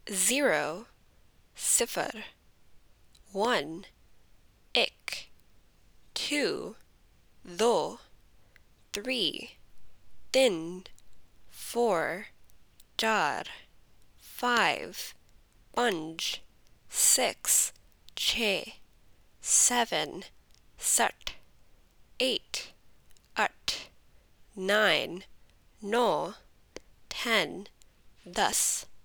0 صفر 1 एक 2 दो 3 तीन 4 चार 5 पाँच 6 छः 7 सात 8 आठ 9 नौ 10 10